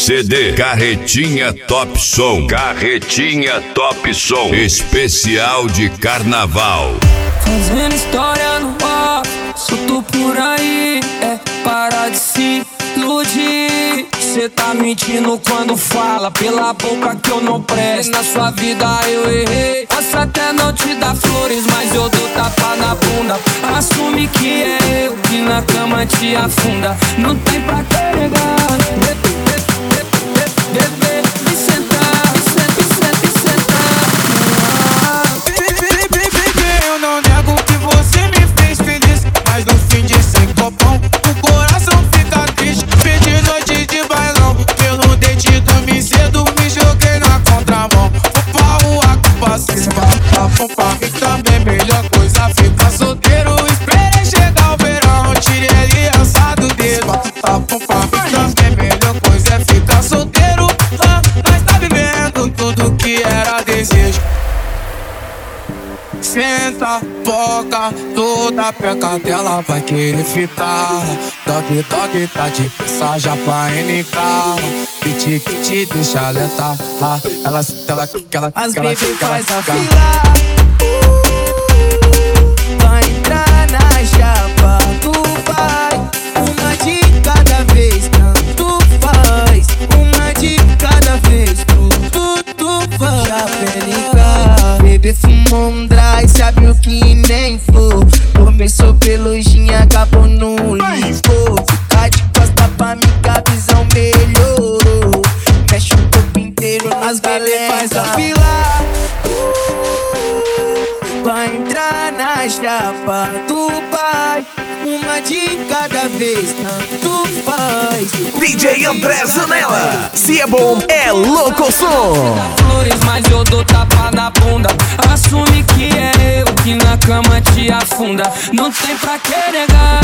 CD Carretinha Top Som. Carretinha Top Som. Especial de carnaval. Fazendo história no ar, solto por aí. É para de se iludir. Cê tá mentindo quando fala pela boca que eu não presto. Na sua vida eu errei. Posso até não te dar flores, mas eu dou tapa na bunda. Assume que é eu que na cama te afunda. Não tem pra carregar. Bebê, me sentar, me sentar. Eu não nego que você me fez feliz, mas no fim de sem copão o coração fica triste. Pedi noite de bailão, pelo dente dormi cedo, me joguei na contramão. Opa, o aco passei, e também melhor coisa ficar solteiro. Esperei chegar o verão, tirei aliança do dedo. E também melhor coisa é ficar solteiro. Nós tá vivendo tudo que era desejo. Senta, foca, toda peca dela vai querer fitar. Dog, dog, tá de já pra NK. Que te deixa alertar. Ela, as baby faz a fila. Vai entrar na chapa, tu vai. Uma de cada vez, tanto faz. Uma de cada vez, tu faz. Já bebê fumou um dry, sabe o que nem flor. Começou pelo gin, acabou no licor. Ficar de costa pra mim que a visão melhorou. Mexe o corpo inteiro nas galera. Faz a fila. Vai entrar na chapa, tu vai. Uma de cada vez, tanto faz. DJ André Zanella, se é bom, é louco som. Flores, mas eu dou tapa na bunda. Assume que é eu que na cama te afunda. Não tem pra que negar.